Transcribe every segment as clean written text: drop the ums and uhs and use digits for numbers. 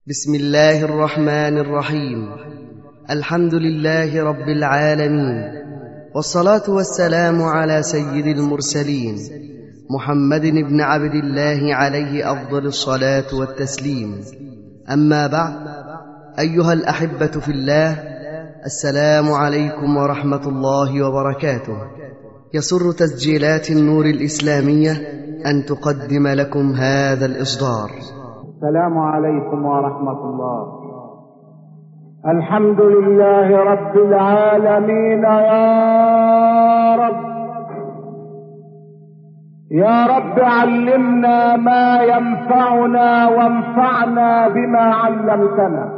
بسم الله الرحمن الرحيم. الحمد لله رب العالمين، والصلاة والسلام على سيد المرسلين محمد بن عبد الله عليه أفضل الصلاة والتسليم. أما بعد، أيها الأحبة في الله، السلام عليكم ورحمة الله وبركاته. يسر تسجيلات النور الإسلامية أن تقدم لكم هذا الإصدار. السلام عليكم ورحمة الله. الحمد لله رب العالمين. يا رب علمنا ما ينفعنا وانفعنا بما علمتنا.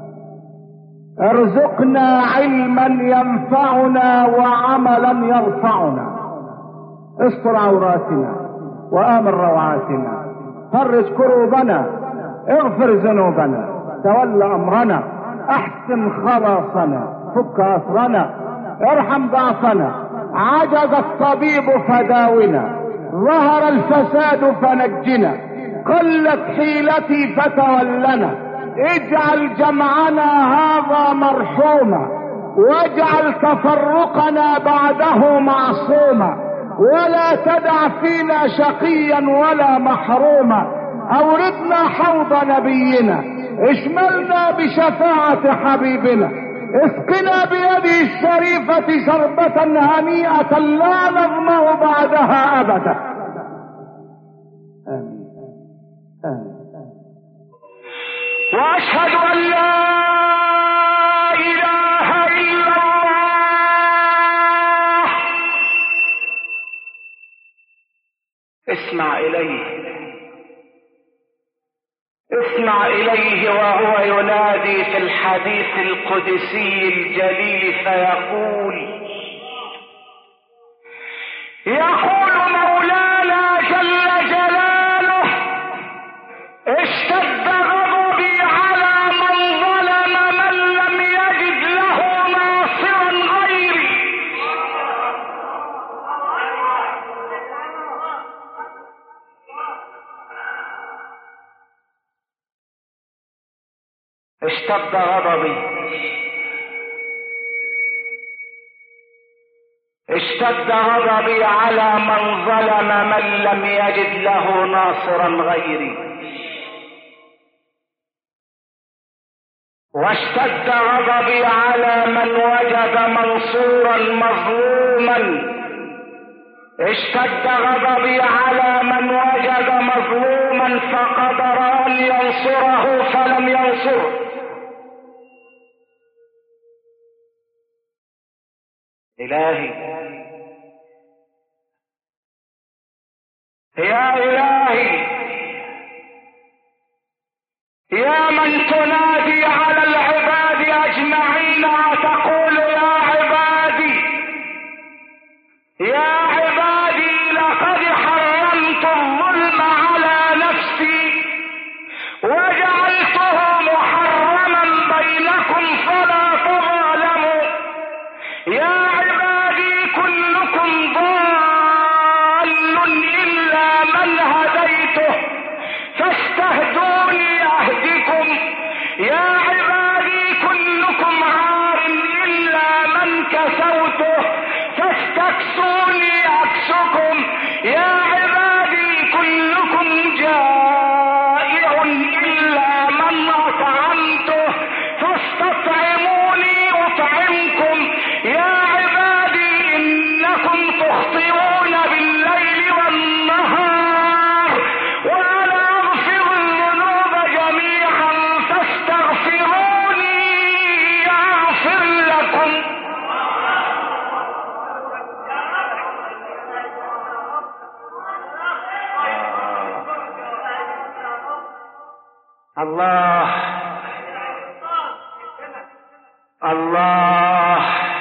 ارزقنا علما ينفعنا وعملا يرفعنا. استر عوراتنا وآمن روعاتنا. فرج كروبنا، اغفر ذنوبنا، تول امرنا، احسن خلاصنا، فك اسرنا، ارحم ضعفنا. عجز الطبيب فداونا، ظهر الفساد فنجنا، قلت حيلتي فتولنا. اجعل جمعنا هذا مرحوما، واجعل تفرقنا بعده معصوما، ولا تدع فينا شقيا ولا محروما. اوردنا حوض نبينا، اشملنا بشفاعة حبيبنا، اسقنا بيده الشريفة شربة هنيئة لا نظمأ بعدها ابدا. آمين. آمين. واشهد ان لا اله الا الله. اسمع إليه وهو ينادي في الحديث القدسي الجليل فيقول مولانا جل جلاله: اشتد غضبي على من ظلم من لم يجد له ناصرا غيري. اشتد غضبي على من ظلم من لم يجد له ناصرا غيري، واشتد غضبي على من وجد منصورا مظلوما. اشتد غضبي على من وجد مظلوما فقدر ان ينصره فلم ينصره. إلهي يا إلهي، يا من تنادي على العباد أجمعين وتقول يا عبادي يا عبادي لقد حرمت الظلم على نفسي وجعلته محرما بينكم فلا تظالموا. يا عبادي كلكم ضال إلا من هديته فاستهدوني أهدكم. يا عبادي كلكم عار إلا من كسوته فاستكسوني أكسكم. يا عبادي كلكم جائع إلا من أطعمته فاستطعموني أطعمكم. يا عبادي إنكم تخطئون بالليل والنهار وأنا أغفر الذنوب جميعا فاستغفروني أغفر لكم. الله الله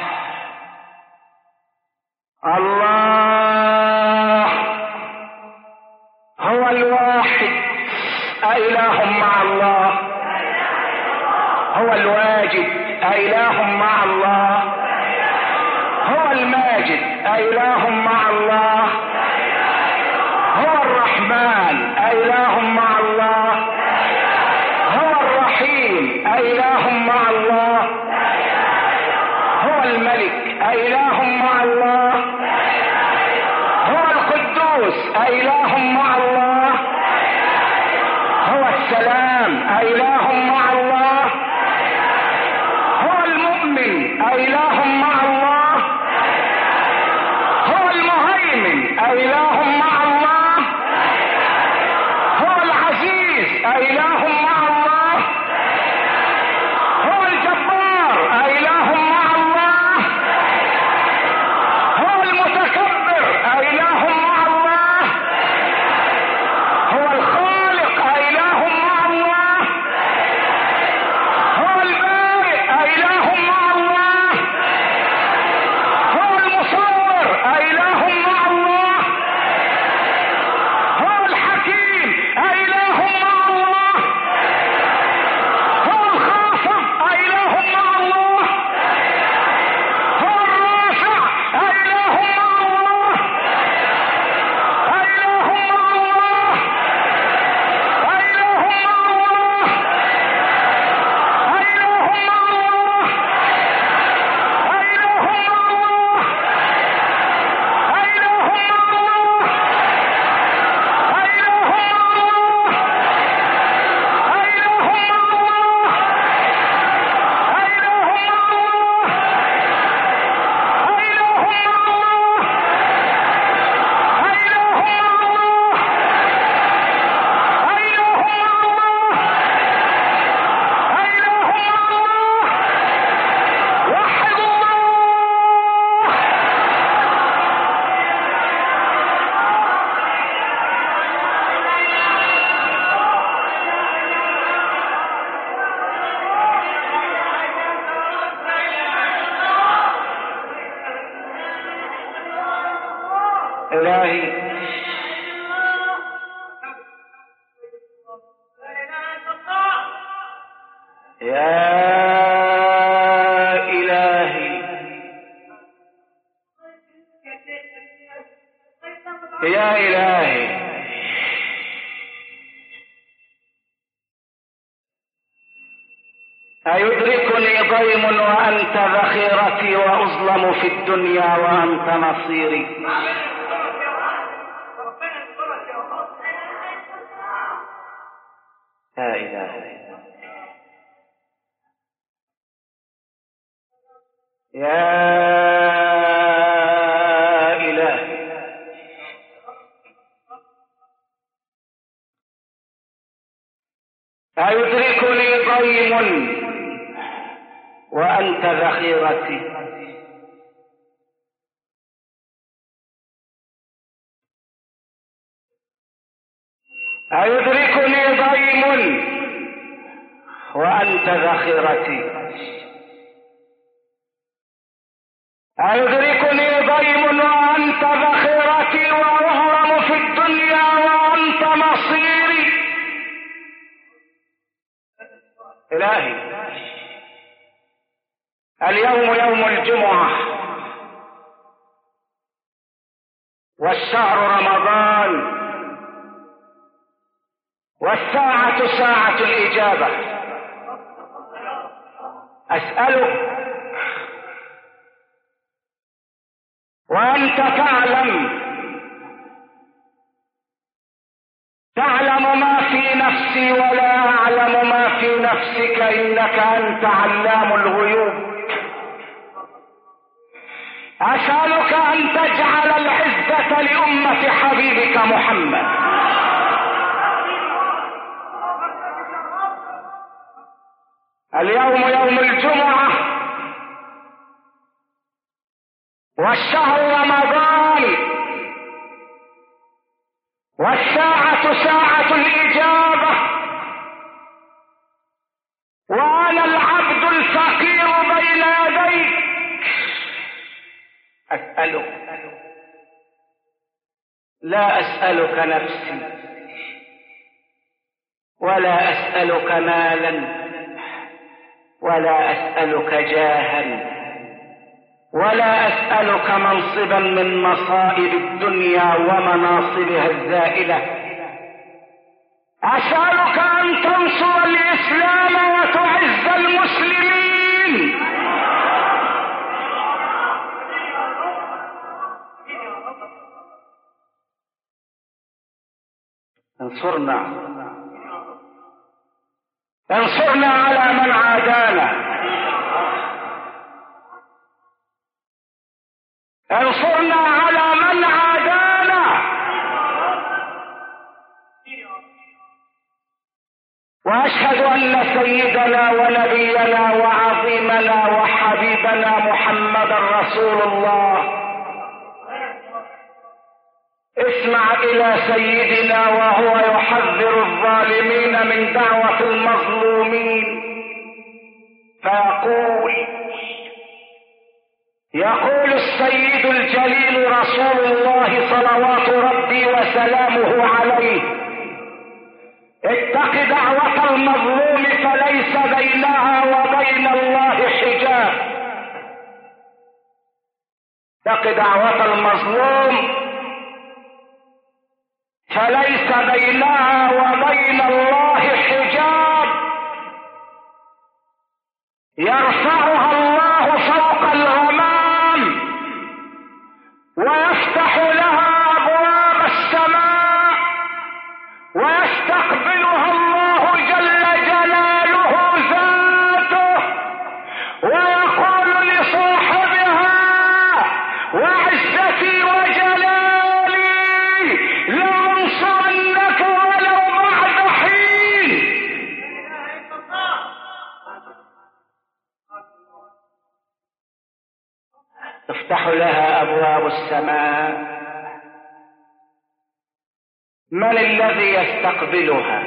الله هو الواحد، أإله مع الله؟ هو الواجد، أإله مع الله؟ هو الماجد، أإله مع الله؟ هو الرحمن، أإله مع الله؟ هو الرحيم أإله مع الله؟ هو القدوس أإله مع الله؟ هو السلام أإله مع الله؟ هو المؤمن أإله مع الله؟ هو المهيمن أإله مع الله؟ هو العزيز أإله مع الله؟ هو الجبار أإله مع الله؟ هو المتكبر أإله مع الله؟ هو الخالق أإله مع الله؟ هو البارئ أإله مع الله؟ هو المصور أإله مع الله؟ هو الحكيم أإله مع الله؟ هو الخافض أإله مع الله؟ هو الرافع أإله مع الله؟ أإله مع الله؟ أإله مع الله؟ أإله مع الله؟ أإله مع الله؟ أإله مع الله؟ أإله مع الله؟ أإله مع الله؟ أإله مع الله؟ أإله مع الله؟ أإله مع الله؟ أإله مع الله؟ أإله مع الله؟ وحد الله. إلهي يا إلهي يا إلهي أيدركني ضيم وأنت ذخيرتي وأظلم في الدنيا وأنت نصيري. لا إله إلا الله. يا إلهي أيدركني ضيم وأنت ذخيرتي أيدركني ضيم وأنت ذخيرتي أيدركني ضيم وأنت ذخيرتي وأظلم في الدنيا وأنت مصيري. إلهي اليوم يوم الجمعة والشهر رمضان والساعة ساعة الإجابة. أسألك وأنت تعلم ما في نفسي ولا أعلم ما في نفسك إنك أنت علام الغيوب. أسألك أن تجعل العزة لأمة حبيبك محمد. اليوم يوم الجمعة والشهر رمضان والساعة ساعة الإجابة وأنا العبد الفقير بين يديك. أسألك لا أسألك نفسي ولا أسألك مالا ولا أسألك جاها ولا أسألك منصبا من مصائب الدنيا ومناصبها الزائلة. أسألك أن تنصر الإسلام وتعز المسلمين. انصرنا انصرنا على من عادانا، انصرنا على من عادانا. واشهد ان سيدنا ونبينا وعظيمنا وحبيبنا محمدا رسول الله. اسمع الى سيدنا وهو يحذر الظالمين من دعوة المظلومين، يقول السيد الجليل رسول الله صلوات ربي وسلامه عليه: اتق دعوة المظلوم فليس بينها وبين الله حجاب. اتق دعوة المظلوم فليس بينها وبين الله حجاب، يرفعها الله فوق الغمام ويفتح لها أبواب السماء ويستقبلها الله جل جلاله ذاته ويقول لصاحبها: وعزتي وجلالي لأنصرنك ولو بعد حين. تفتح لها أبواب السماء. من الذي يستقبلها؟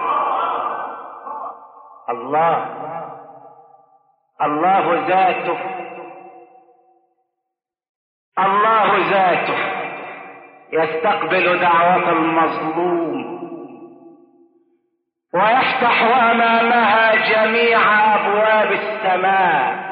الله ذاته، الله ذاته يستقبل دعوة المظلوم ويفتح أمامها جميع أبواب السماء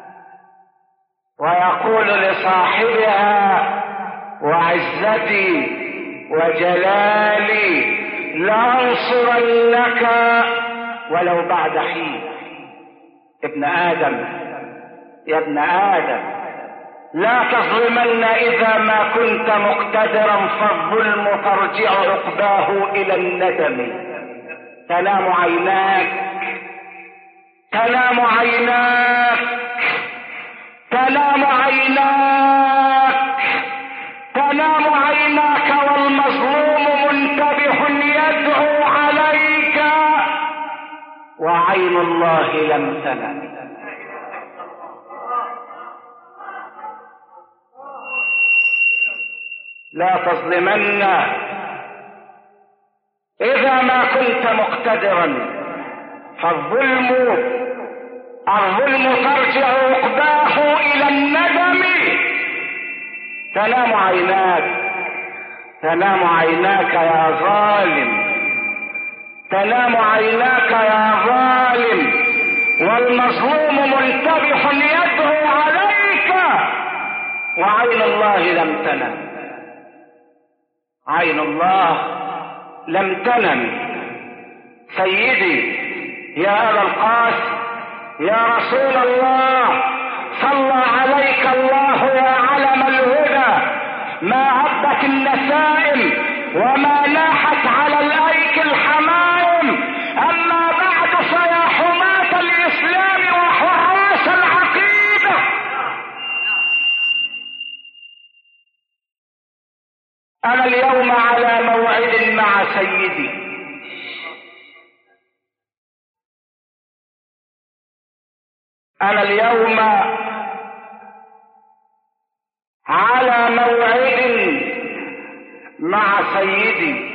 ويقول لصاحبها: وعزتي وجلالي لأنصرنك ولو بعد حين. ابن آدم، يا ابن آدم، لا تظلمن إذا ما كنت مقتدرا، فالظلم ترجع عقباه إلى الندم. تنام عيناك، تنام عيناك، تنام عيناك، تنام عيناك والمظلوم منتبه يدعو عليك وعين الله لم تنم. لا تظلمن إذا ما كنت مقتدرا، فالظلم ترجع عقباه إلى الندم. تنام عيناك، تنام عيناك يا ظالم، تنام عيناك يا ظالم، والمظلوم منتبه يدعو عليك وعين الله لم تنم. عين الله لم تنم. سيدي يا أبا القاسم، يا رسول الله، صلى عليك الله يا علم الهدى، ما هبت النسائم وما لاحت على الأيك الحمائم. أما بعد فيا حماة الإسلام وحراس العقيدة، أنا اليوم على موعد مع سيدي. أنا اليوم على موعد مع سيدي،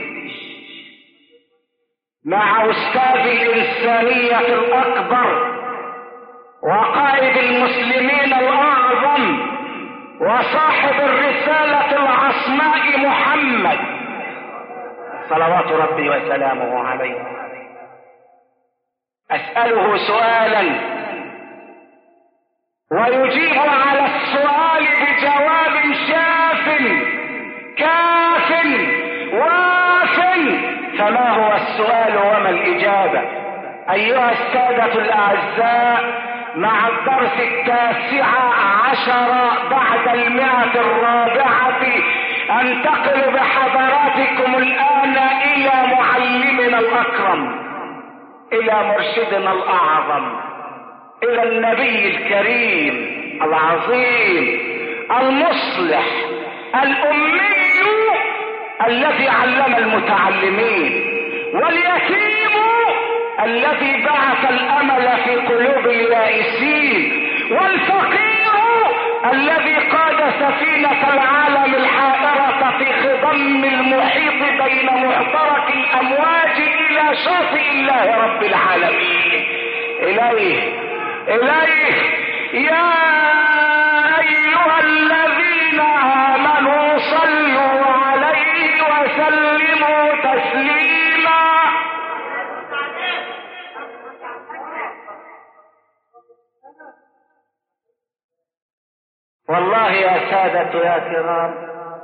مع أستاذ الإنسانية الأكبر وقائد المسلمين الأعظم وصاحب الرسالة العصماء محمد صلوات ربي وسلامه عليه. أسأله سؤالا ويجيب على السؤال بجواب شاف كاف واف. فما هو السؤال وما الإجابة؟ أيها السادة الأعزاء، مع الدرس 19 بعد 104 انتقل بحضراتكم الآن إلى معلمنا الأكرم، إلى مرشدنا الأعظم، إلى النبي الكريم العظيم المصلح الأمي الذي علم المتعلمين، واليتيم الذي بعث الأمل في قلوب اليائسين، والفقير الذي قاد سفينة العالم الحائرة في خضم المحيط بين معترك الأمواج إلى شاطئ الله رب العالمين. إليه يا أيها الذين آمنوا صلوا عليه وسلموا تسليما. والله يا سادة يا كرام،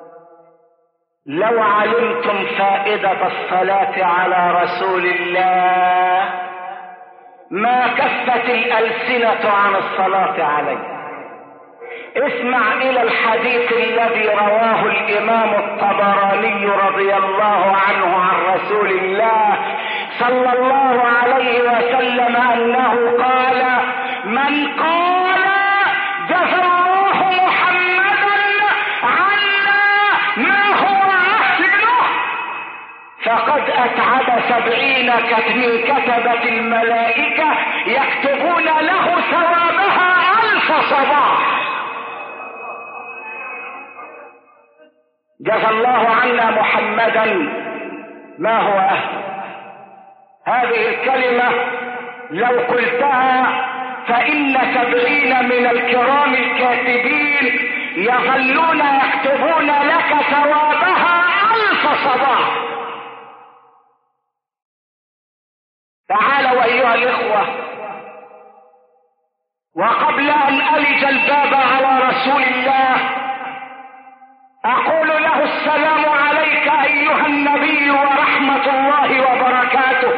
لو علمتم فائدة الصلاة على رسول الله ما كفت الألسنة عن الصلاة عليه. اسمع إلى الحديث الذي رواه الإمام الطبراني رضي الله عنه عن رسول الله صلى الله عليه وسلم أنه قال: من قال جزى الله محمدا عنا ما هو أهله فقد أتعب 70 من كتبة الملائكة يكتبون له ثوابها 1000 صباح. جزى الله عنا محمدا ما هو أهله. هذه الكلمة لو قلتها فإن 70 من الكرام الكاتبين يظلون يكتبون لك ثوابها 1000 صباح. تعالوا أيها الإخوة، وقبل أن ألج الباب على رسول الله أقول له: السلام عليك أيها النبي ورحمة الله وبركاته.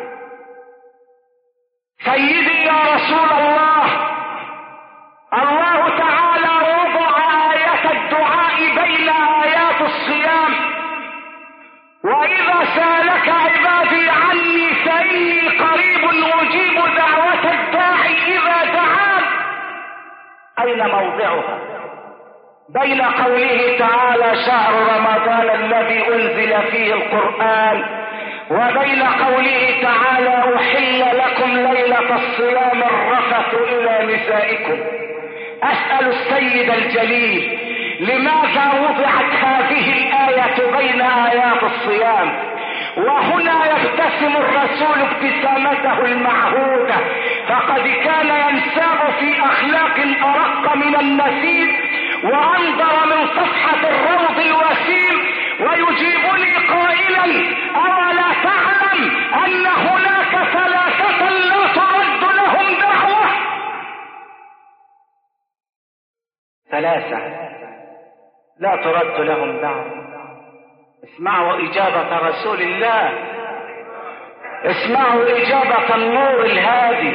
سيدي يا رسول الله، الله تعالى وضع آية الدعاء بين آيات الصيام، وإذا سالك عبادي عني فإني قريب أجيب دعوة الداعي إذا دعان. أين موضعها؟ بين قوله تعالى: شهر رمضان الذي أنزل فيه القرآن، وبين قوله تعالى: أحل لكم ليلة الصيام الرفث إلى نسائكم. أسأل السيد الجليل: لماذا وضعت هذه الآية بين آيات الصيام؟ وهنا يبتسم الرسول ابتسامته المعهودة، فقد كان ينساب في أخلاق أرق من النسيم وأنظر من صفحة الروض الوسيم، ويجيبني قائلا: أولا تعلم أن هناك 3 لا ترد لهم دعوة؟ 3 لا ترد لهم دعوة. اسمعوا إجابة رسول الله، اسمعوا إجابة النور الهادي،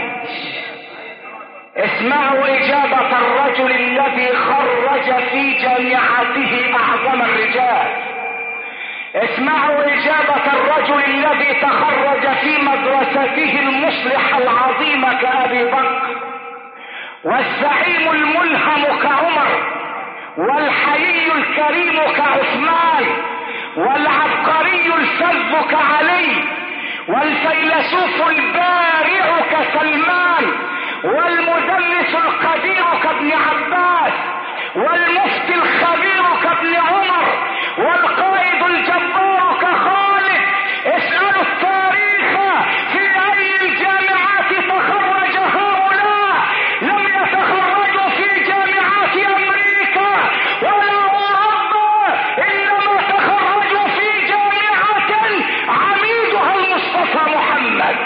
اسمعوا إجابة الرجل الذي خرج في جامعته أعظم الرجال، اسمعوا إجابة الرجل الذي تخرج في مدرسته المصلحة العظيمة كأبي بكر، والزعيم الملهم كعمر، والحيي الكريم كعثمان، والعبقري الفذ كعلي، والفيلسوف البارع كسلمان، والمدرس القدير كابن عباس، والمفتي الخبير كابن عمر، والقائد الجبار كخالد. اسألوا التاريخ في أي الجامعات تخرج هؤلاء. لم يتخرجوا في جامعات أمريكا ولا أوروبا، إنما تخرجوا في جامعة عميدها المصطفى محمد.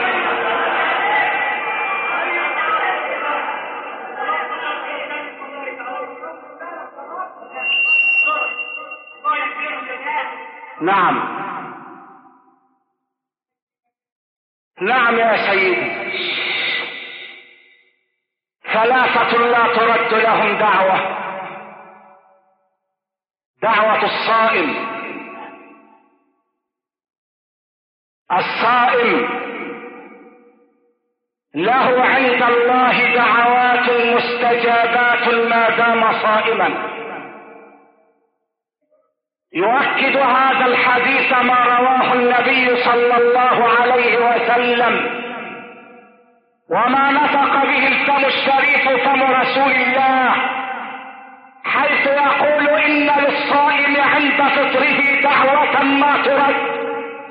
نعم يا سيدي، 3 لا ترد لهم دعوة. دعوة الصائم. الصائم له عند الله دعوات مستجابات ما دام صائما. يؤكد هذا الحديث ما رواه النبي صلى الله عليه وسلم وما نطق به الفم الشريف فم رسول الله، حيث يقول إن للصائم عند فطره دعوة ما ترد،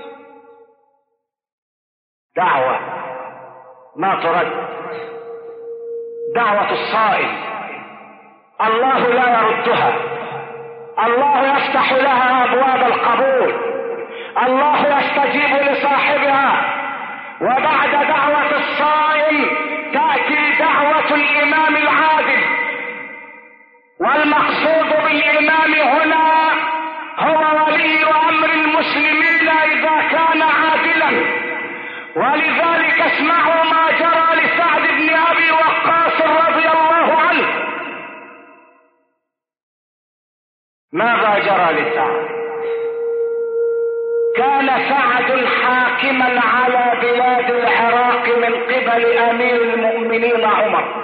دعوة ما ترد، دعوة الصائم الله لا يردها، الله يفتح لها أبواب القبول، الله يستجيب لصاحبها. وبعد دعوة الصائم تأتي دعوة الإمام العادل، والمقصود بالإمام هنا هو ولي أمر المسلمين إذا كان عادلا. ولذلك اسمعوا ما جرى لسعد بن أبي وقاص رضي الله عنه. ماذا جرى لسعد؟ كان سعد حاكما على بلاد العراق من قبل أمير المؤمنين عمر،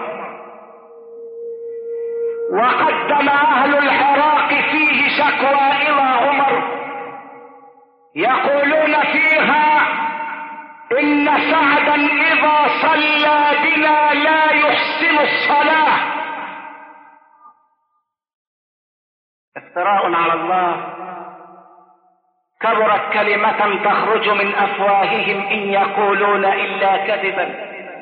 وقدم أهل العراق فيه شكوى إلى عمر يقولون فيها إن سعدا إذا صلى بنا لا يحسن الصلاة. افتراء على الله، كبرت كلمة تخرج من أفواههم إن يقولون إلا كذبا.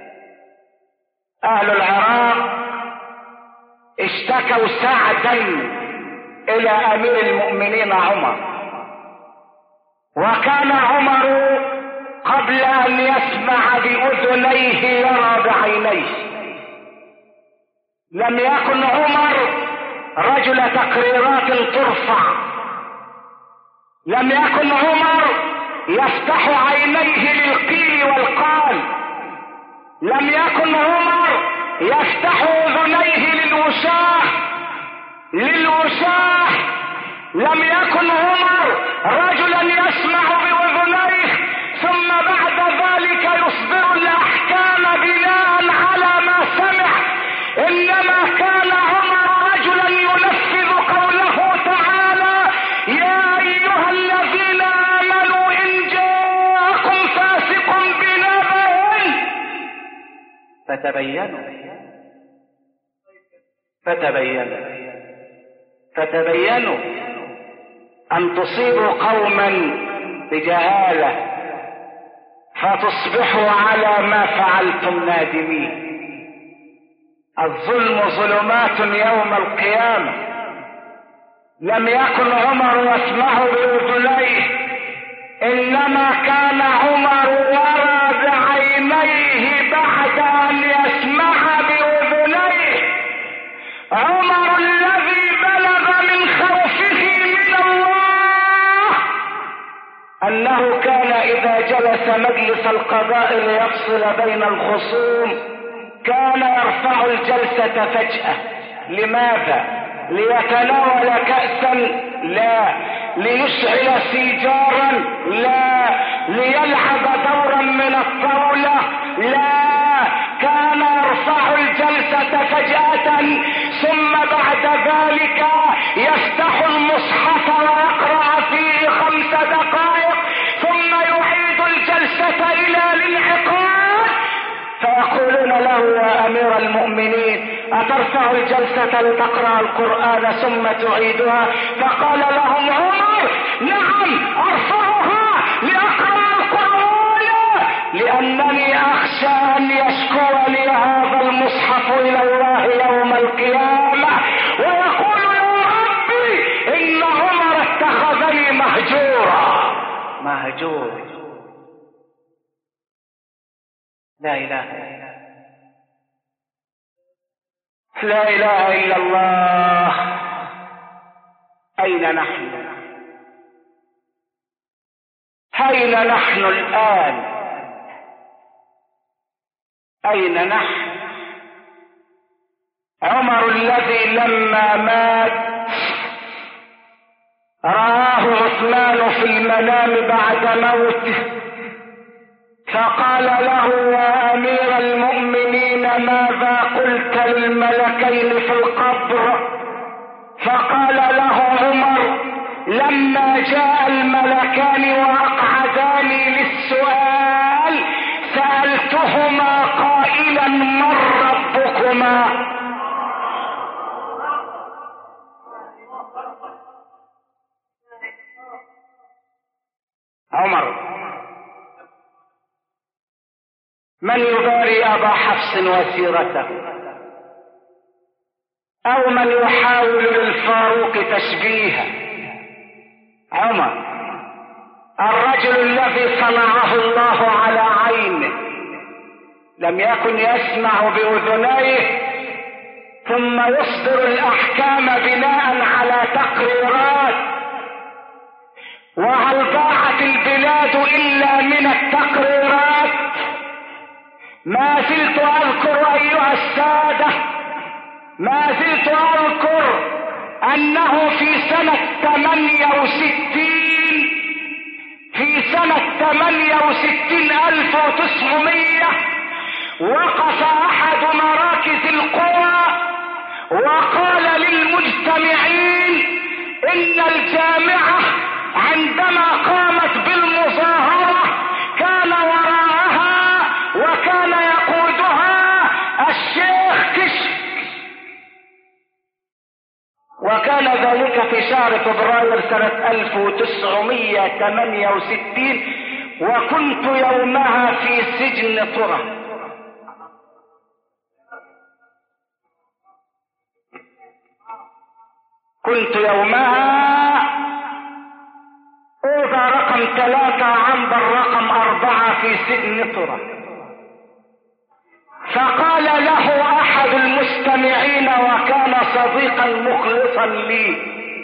أهل العراق اشتكوا سعدا إلى أمير المؤمنين عمر، وكان عمر قبل أن يسمع بأذنيه يرى بعينيه. لم يكن عمر رجل تقريرات ترفع، لم يكن عمر يفتح عينيه للقيل والقال، لم يكن عمر يفتح اذنيه للوشاح، لم يكن عمر رجلا يسمع باذنيه ثم بعد ذلك يصدر الاحكام بناء على ما سمع، انما كان عمر رجلا ينفذ قوله تعالى: يا ايها الذين امنوا ان جاءكم فاسق بنبأ فتبينوا ان تصيبوا قوما بجهالة فتصبحوا على ما فعلتم نادمين. الظلم ظلمات يوم القيامة. لم يكن عمر يسمع بأذنيه، إنما كان عمر يرى بعينيه بعد أن يسمع بأذنيه. عمر الذي بلغ من خوفه من الله أنه كان إذا جلس مجلس القضاء ليفصل بين الخصوم كان يرفع الجلسة فجأة. لماذا؟ ليتناول كأسا؟ لا. ليشعل سيجارا؟ لا. ليلعب دورا من الطاولة؟ لا. كان يرفع الجلسة فجأة ثم بعد ذلك يفتح المصحف ويقرأ فيه 5 دقائق ثم يعيد الجلسة إلى الانعقاد، فيقولون له: يا أمير المؤمنين أترفع الجلسة لتقرأ القرآن ثم تعيدها؟ فقال لهم عمر: نعم أرفعها لأقرأ القرآن، لأنني أخشى أن يشكو لي هذا المصحف إلى الله يوم القيامة ويقول: يا ربي إن عمر اتخذني مهجورا. مهجور. لا إله إلا الله. أين نحن؟ أين نحن الآن؟ أين نحن؟ عمر الذي لما مات رآه عثمان في المنام بعد موته فقال له: يا أمير المؤمنين، ماذا قلت للملكين في القبر؟ فقال له عمر: لما جاء الملكان وأقعداني للسؤال سألتهما قائلا: من ربكما؟ عمر: من يباري أبا حفص وسيرته، أو من يحاول للفاروق تشبيها؟ عمر الرجل الذي صنعه الله على عينه، لم يكن يسمع بأذنيه ثم يصدر الأحكام بناء على تقريرات. وهل ضاعت البلاد إلا من التقريرات؟ ما زلت أذكر أيها السادة، ما زلت أذكر أنه في سنة 68 1900 وقف أحد مراكز القوى وقال للمجتمعين إن الجامعة عندما قامت بالمظاهرة كان وراءها وكان يقودها الشيخ كشك، وكان ذلك في شهر فبراير سنة 1968 وكنت يومها في سجن طرة. كنت يومها أوضى رقم 3 عنبر رقم 4 في سجن طرة. فقال له أحد المستمعين وكان صديقا مخلصا لي: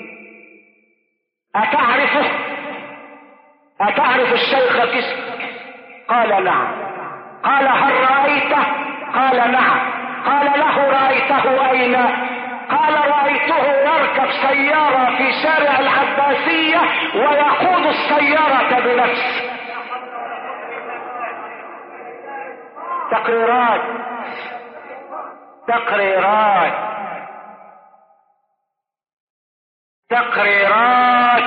أتعرف الشيخ كشك؟ قال: نعم. قال: هل رأيته؟ قال: نعم. قال له: رأيته أين؟ قال: رأيته يركب سيارة في شارع العباسية ويقود السيارة بنفسه. تقريرات.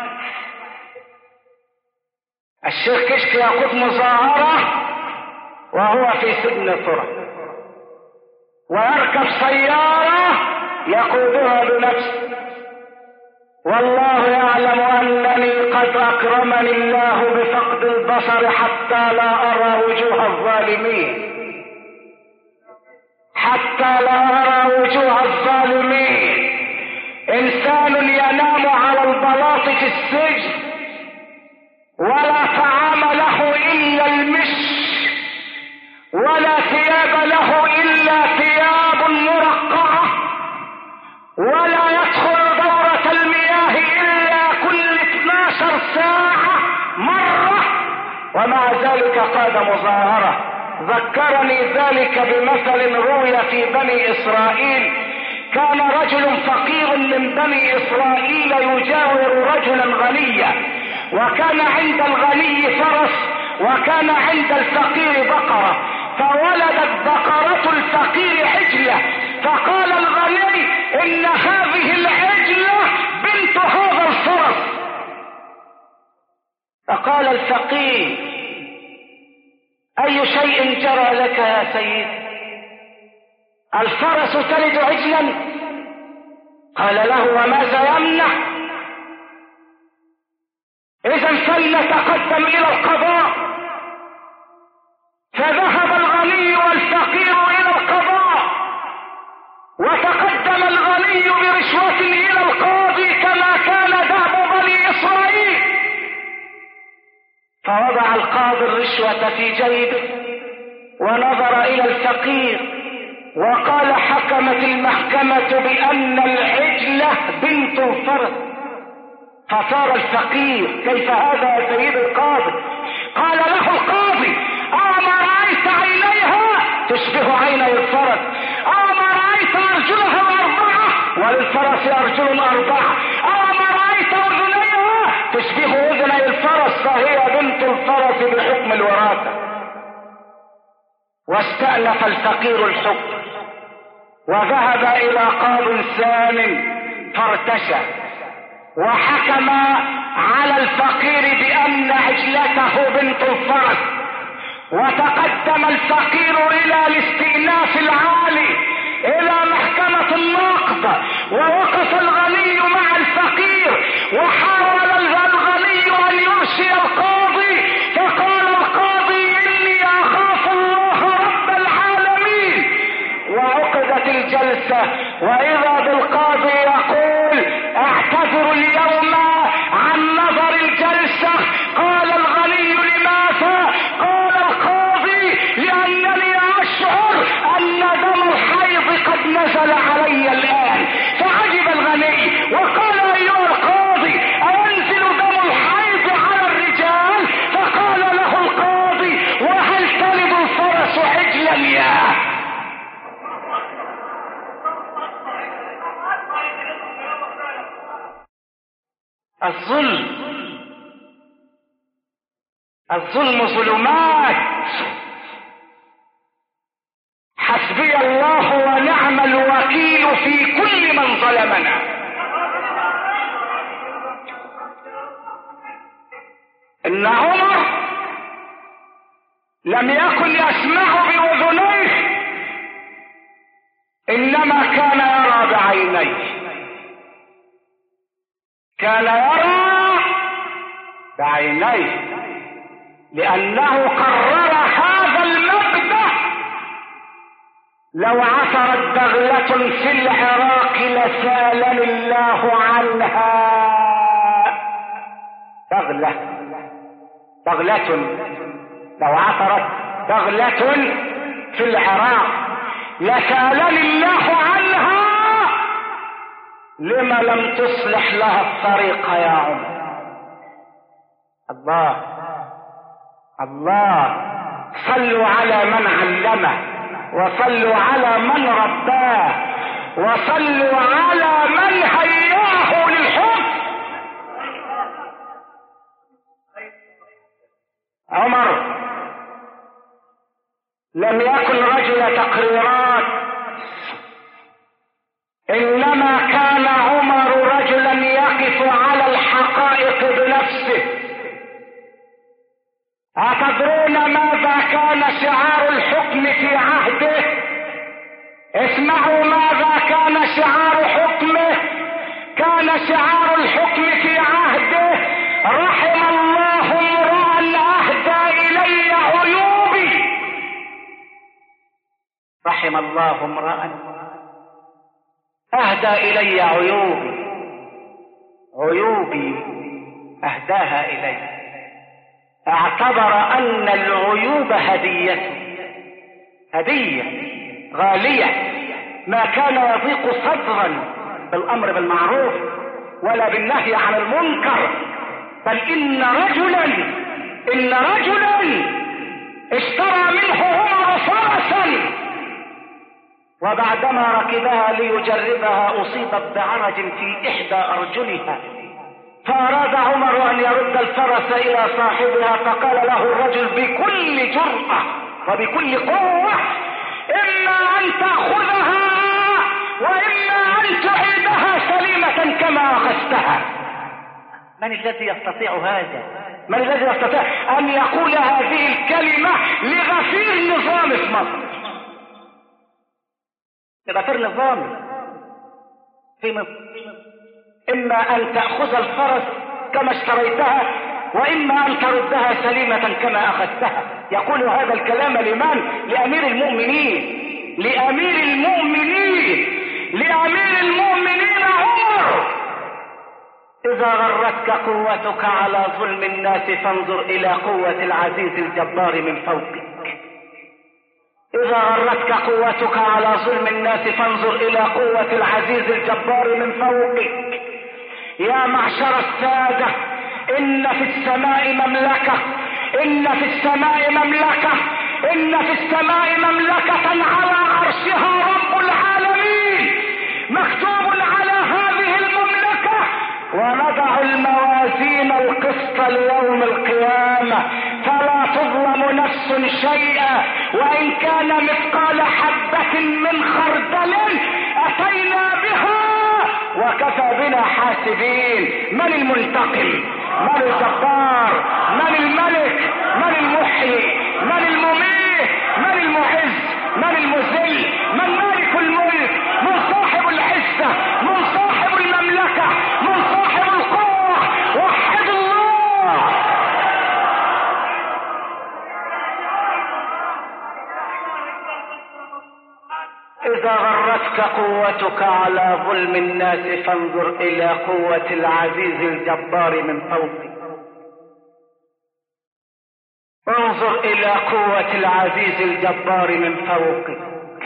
الشيخ كشك يقود مظاهرة وهو في سجن طرة، ويركب سيارة يقودها بنفسه. والله يعلم أنني قد أكرمني الله بفقد البصر حتى لا أرى وجوه الظالمين، إنسان ينام على البلاط في السجن ولا طعام له إلا المش، ولا ثياب له إلا ثياب مرقعة، ولا يدخل دورة المياه إلا كل 12 ساعة مرة، ومع ذلك قاد مظاهرة. ذكرني ذلك بمثل روي في بني إسرائيل. كان رجل فقير من بني إسرائيل يجاور رجلا غنيا، وكان عند الغني فرس وكان عند الفقير بقرة، فولدت بقرة الفقير عجلة، فقال الغني: إن هذه العجلة بنت هذا الفرس. فقال الفقير: أي شيء جرى لك يا سيد؟ الفرس تلد عجلا؟ قال له: وماذا يمنع؟ إذا فلنتقدم إلى القضاء. فذهب الغني والفقير إلى القضاء، وتقدم الغني برشوة إلى القاضي كما كان دأب بني إسرائيل. فوضع القاضي الرشوة في جيبه ونظر إلى الفقير وقال: حكمت المحكمة بأن العجلة بنت الفرس. فصار الفقير: كيف هذا يا سيد القاضي؟ قال له القاضي: أما رأيت عينيها تشبه عيني الفرس؟ أما رأيت أرجلها 4 وللفرس أرجل 4؟ أما رأيت أذنيها تشبه اذني الفرس فهي بنت الفرس بحكم الوراثة. واستأنف الفقير الحكم وذهب الى قاض ثان فارتشى وحكم على الفقير بان عجلته بنت الفرس. وتقدم الفقير الى الاستئناف العالي الى محكمة النقض، ووقف الغني مع الفقير وحاول الغني ان يرشي القاضي، فقال القاضي اني اخاف الله رب العالمين. وعقدت الجلسة واذا بالقاضي يقول اعتذر اليوم عن نظر الجلسة. قال الغني لماذا؟ قال القاضي لانني اشعر ان دم الحيض قد نزل علي الان. فعجب الغني وقال ايها القاضي اينزل دم الحيض على الرجال؟ فقال له القاضي وهل تلد الفرس عجلا يا الظلم ظلمات. حسبي الله ونعم الوكيل في كل من ظلمنا. ان عمر لم يكن يسمع باذنيه انما كان يرى بعينيه. كان يرى بعينيه لأنه قرر هذا المبدأ. لو عثرت بغلة في العراق لسالني الله عنها. بغلة لو عثرت بغلة في العراق لسالني الله عنها. لما لم تصلح لها الطريق يا عمر؟ الله صلوا على من علمه، وصلوا على من رباه، وصلوا على من هياه للحب. عمر لم يكن رجل تقريرات، انما كان عمر رجلا يقف على الحقائق بنفسه. أتدرون ماذا كان شعار الحكم في عهده؟ اسمعوا ماذا كان شعار حكمه. كان شعار الحكم في عهده رحم الله امرأ أهدى إلي عيوبي. رحم الله امرأ أهدى إلي عيوبي أهداها إلي. اعتبر ان العيوب هدية غالية. ما كان يضيق صدرا بالامر بالمعروف ولا بالنهي عن المنكر، بل ان رجلا اشترى منه عمر فرسا، وبعدما ركبها ليجربها اصيبت بعرج في احدى ارجلها، فأراد عمر أن يرد الفرس إلى صاحبها، فقال له الرجل بكل جرأة وبكل قوة إما أن تأخذها وإما أن تعيدها سليمة كما أخذتها. من الذي يستطيع هذا؟ من الذي يستطيع أن يقول هذه الكلمة لغفير نظام في مصر؟ لغفير نظام في مصر. إما أن تأخذ الفرس كما اشتريتها وإما أن تردها سليمة كما أخذتها. يقول هذا الكلام لمن؟ لأمير المؤمنين عمر. إذا غرتك قوتك على ظلم الناس فانظر إلى قوة العزيز الجبار من فوقك. إذا غرتك قوتك على ظلم الناس فانظر إلى قوة العزيز الجبار من فوقك. يا معشر السادة، إن في السماء مملكة على عرشها رب العالمين، مكتوب على هذه المملكة ونضع الموازين القسط ليوم القيامة فلا تظلم نفس شيئا وإن كان مثقال حبة من خردل أتينا بها وكفى بنا حاسبين. من المنتقم؟ من الجبار؟ من الملك؟ من المحيي؟ من المميت؟ من المعز؟ من المذل؟ من مالك الملك؟ من صاحب العزة؟ من صاحب المملكة؟ من صاحب القوة؟ وحد الله. إذا غرتك قوتك على ظلم الناس فانظر إلى قوة العزيز الجبار من فوقك. انظر إلى قوة العزيز الجبار من فوقك.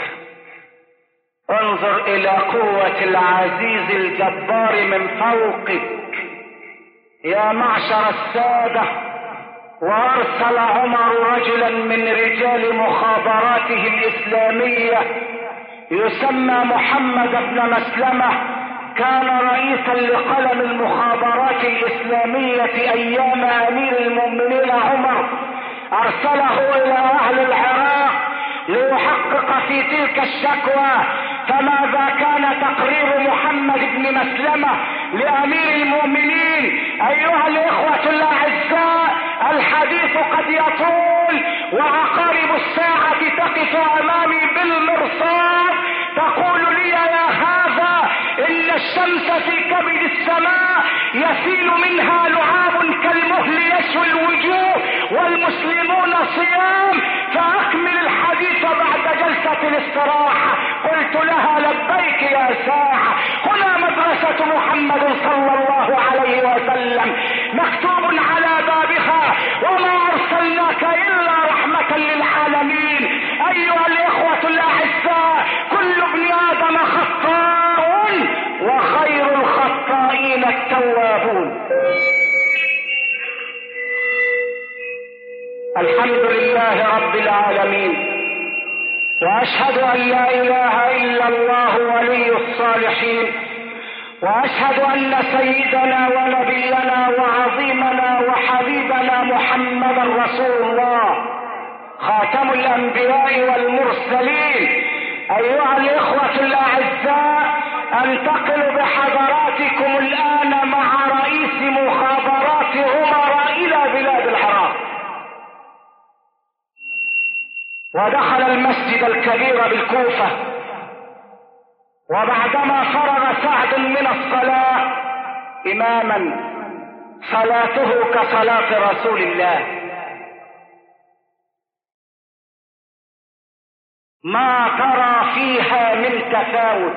انظر إلى قوة العزيز الجبار من فوقك. يا معشر السادة، وأرسل عمر رجلا من رجال مخابراته الإسلامية يسمى محمد بن مسلمة، كان رئيسا لقلم المخابرات الإسلامية أيام أمير المؤمنين عمر. أرسله إلى أهل العراق ليحقق في تلك الشكوى. فماذا كان تقرير محمد بن مسلمة لأمير المؤمنين؟ أيها الإخوة الأعزاء، الحديث قد يطول وعقارب الساعة تقف أمامي بالمرصاد تقول لي يا هذا إن الشمس في كبد السماء يسيل منها لعاب كالمهل يشوي الوجوه والمسلمون صيام، فأكمل الحديث بعد جلسة الاستراحة. قلت لها لبيك يا ساعة، هنا مدرسة محمد صلى الله عليه وسلم مكتوب على بابها وما أرسلناك إلا رحمة للعالمين. أيها الإخوة الأعزاء، كل ابن آدم خطاء وخير الخطائين التوابون. الحمد لله رب العالمين، وأشهد أن لا إله إلا الله ولي الصالحين، وأشهد أن سيدنا ونبينا وعظيمنا وحبيبنا محمدا رسول الله خاتم الأنبياء والمرسلين. أيها الإخوة الأعزاء، أنتقل بحضراتكم الآن مع رئيس مخابرات عمر إلى بلاد العراق. ودخل المسجد الكبير بالكوفة، وبعدما فرغ سعد من الصلاة إماما صلاته كصلاة رسول الله، ما ترى فيها من تفاوت.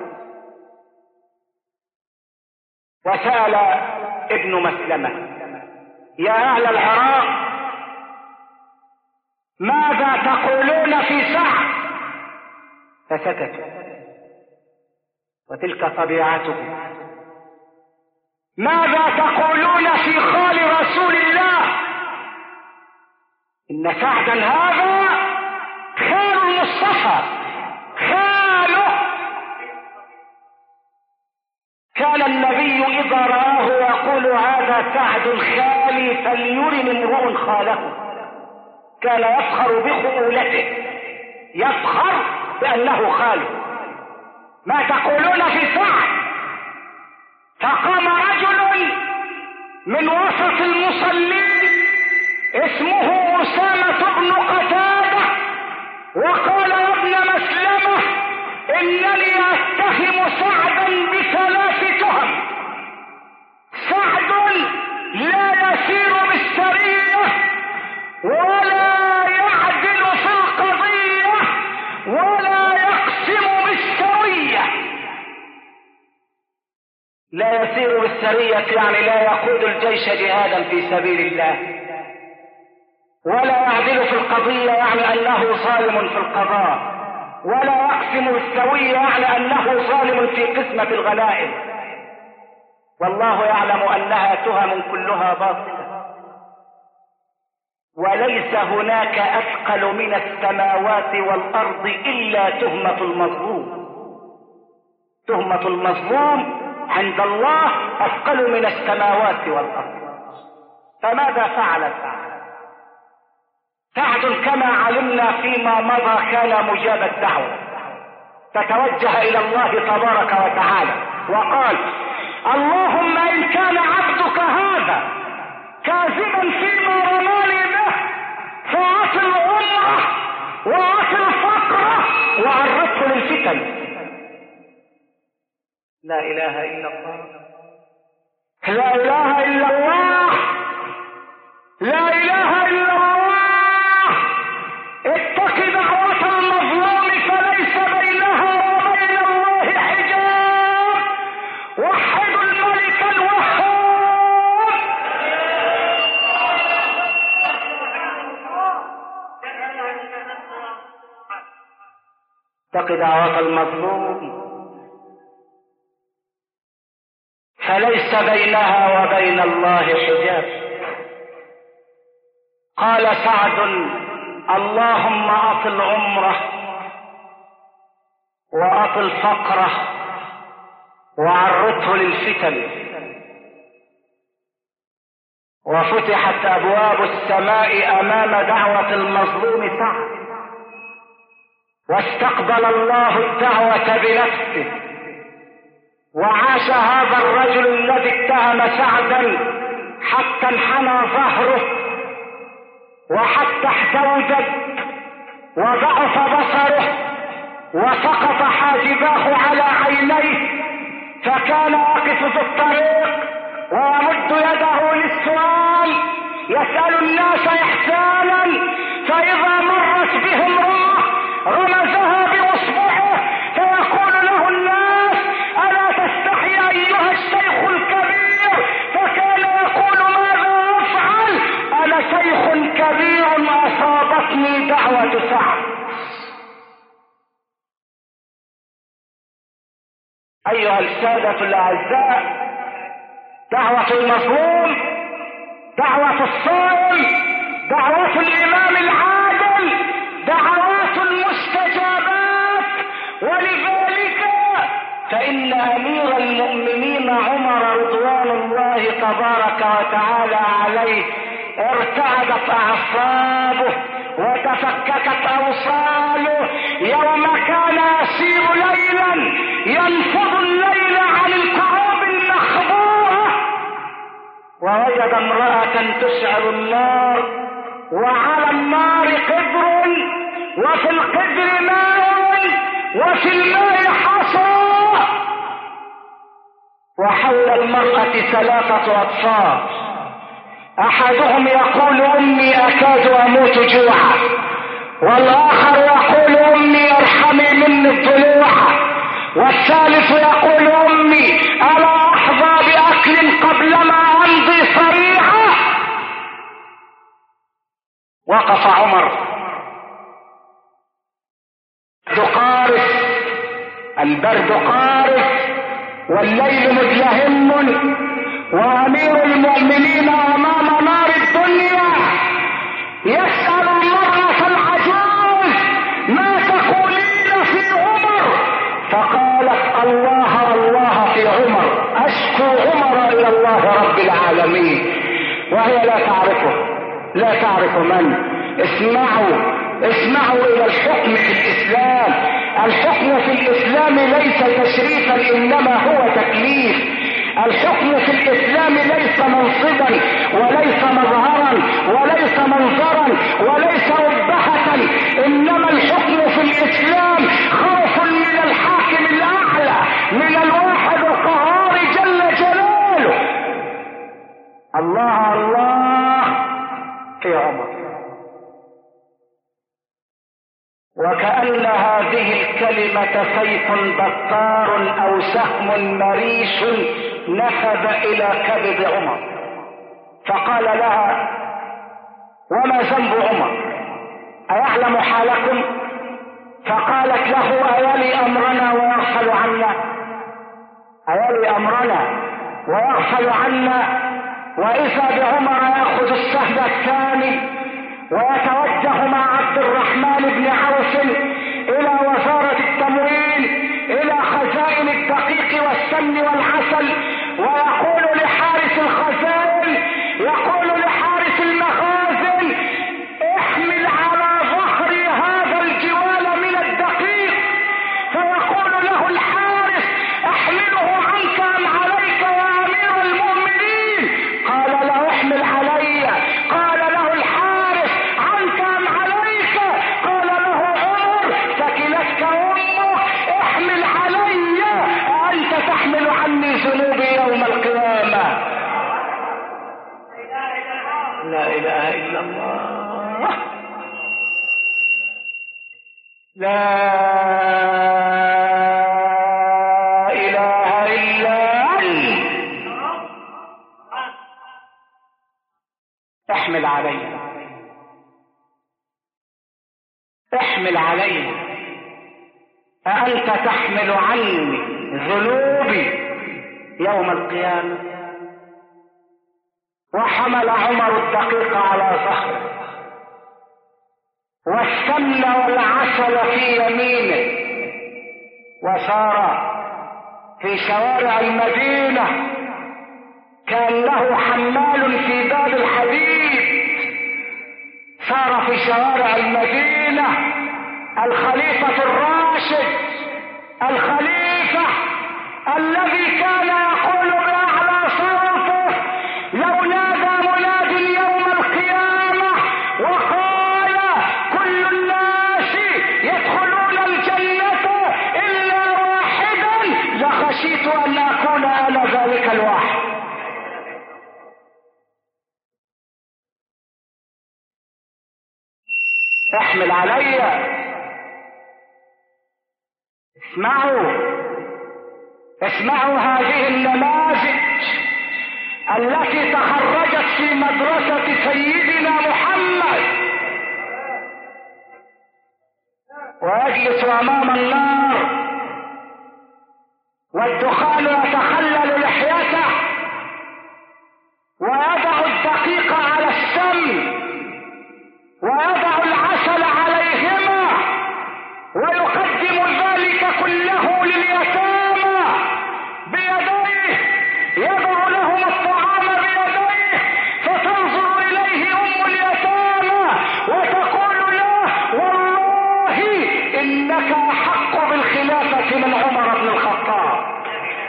وسأل ابن مسلمة: يا أهل العراق، ماذا تقولون في سعد؟ فسكتوا، وتلك طبيعته. ماذا تقولون في خال رسول الله؟ إن سعدا هذا خال المصطفى، خاله. كان النبي إذا رآه يقول هذا سعد خالي فليرن امرؤ خاله. كان يفخر بخؤولته، يفخر بأنه خاله. ما تقولون في سعد؟ فقام رجل من وسط المصلين اسمه أسامة بن قتادة وقال: يا ابن مسلمة، إنني أتهم سعدا بثلاث تهم. سعد لا يسير بالسرية ولا يعدل في القضية ولا يقسم بالسوية. لا يسير بالسرية يعني لا يقود الجيش جهادا في سبيل الله، ولا يعدل في القضية يعني أنه ظالم في القضاء، ولا يقسم بالسوية يعني أنه ظالم في قسمة الغنائم. والله يعلم أنها تهم كلها باطلة، وليس هناك أثقل من السماوات والأرض إلا تهمة المظلوم. تهمة المظلوم عند الله أثقل من السماوات والأرض. فماذا فعلت سعد؟ كما علمنا فيما مضى كان مجاب الدعوة، فتوجه إلى الله تبارك وتعالى وقال: اللهم إن كان عبدك هذا كاذبا فيما رماني به فأعط العمرة وأعط الفقرة وعرضه للفتن. لا إله إلا الله، لا إله إلا الله، لا إله إلا الله. اتق دعوة المظلوم فليس بينها وبين الله حجاب. وحد الملك الوهاب. اتق دعوة المظلوم فليس بينها وبين الله حجاب. قال سعد: اللهم أطل عمره وأطل فقره وعرضه للفتن. وفتحت أبواب السماء أمام دعوة المظلوم سعد، واستقبل الله الدعوة بنفسه، وعاش هذا الرجل الذي اتهم سعدا حتى انحنى ظهره وحتى احتوجت وضعف بصره وسقط حاجباه على عينيه، فكان واقف في الطريق ويمد يده للسؤال، يسأل الناس إحسانا، فإذا مرت به امرأة رمزها بإصبعه فيقول له الناس: ألا تستحي أيها الشيخ الكبير؟ فكان يقول: ماذا أفعل؟ أنا شيخ كبير أصابتني دعوة سعد. أيها السادة الأعزاء، دعوة المظلوم، دعوة الصائم، دعوة الإمام العادل، دعوات المستجابات. ولذلك فإن أمير المؤمنين عمر رضوان الله تبارك وتعالى عليه ارتعدت أعصابه وتفككت أوصاله يوم كان يسير ليلا ينفض الليل عن الكعوب المخبوءة، ووجد امرأة تشعل النار، وعلى النار قدر، وفي القدر ماء، وفي الماء حصى، وحول المرأة 3 أطفال، أحدهم يقول: أمي أكاد أموت جوعا، والآخر يقول: أمي ارحمي مني الضلوع، والثالث يقول: أمي ألا أحظى بأكل قبلما أمضي صريعا. وقف عمر قارس، البرد قارس والليل مدلهم، وأمير المؤمنين أمام نار الدنيا يسأل المرأة العجوز: ما تقولين في عمر؟ فقالت: الله الله في عمر، أشكو عمر إلى الله رب العالمين. وهي لا تعرفه، لا تعرف من. اسمعوا إلى الحكم في الإسلام. الحكم في الإسلام ليس تشريفا، إنما هو تكليف. الحكم في الإسلام ليس منصبا وليس مظهرا وليس منظرا وليس أبهة، إنما الحكم في الإسلام خوف من الحاكم الأعلى، من الواحد القهار جل جلاله. الله الله في عمر. وكأن هذه الكلمة سيف بطار أو سهم مريش نفذ إلى كبد عمر، فقال لها: وما ذنب عمر؟ أيعلم حالكم؟ فقالت له: أيلي أمرنا ويغفل عنا، أيلي أمرنا ويغفل عنا. وإذا بعمر يأخذ السهم الثاني ويتوجه مع عبد الرحمن بن عوف إلى وزارة التموين، إلى خزائن الدقيق والسمن والعسل، ويقول لحارس الخزائن، يقول احمل علينا، احمل علينا، أأنت تحمل عني ذنوبي يوم القيامة؟ وحمل عمر الدقيق على ظهره والسمن والعسل في يمينه، وسار في شوارع المدينة كأنه حمال في باب الحديد. سار في شوارع المدينة الخليفة الراشد، الخليفة الذي كان يقول بأعلى صوته لو نادى مناد يوم القيامة وقال كل الناس يدخلون الجنة إلا واحدا لخشيت أن أكون أنا ذلك الواحد. احمل علي. اسمعوا هذه النماذج التي تخرجت في مدرسة سيدنا محمد، ويجلس أمام النار والدخان يتخلل لحيته ويضع الدقيق على السم ويضع العسل عليهما ويقدم ذلك كله لليتامى بيديه، يضع لهم الطعام بيديه، فتنظر إليه أم اليتامى وتقول له والله إنك أحق بالخلافة من عمر بن الخطاب.